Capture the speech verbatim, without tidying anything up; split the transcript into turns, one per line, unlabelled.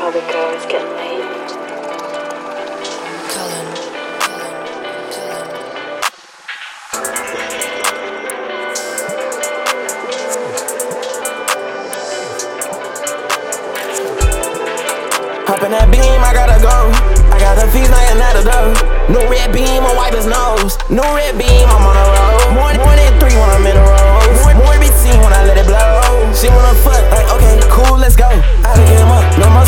how the girls get paid.
Cullen.
Hop in that beam, I gotta go. I got the fees knocking at the door. New red beam, I wipe his nose. New red beam, I'm on the road. More, more than three when I'm in the road. More, more B T when I let it blow. She wanna fuck, like okay, cool, let's go. I done get him up, no more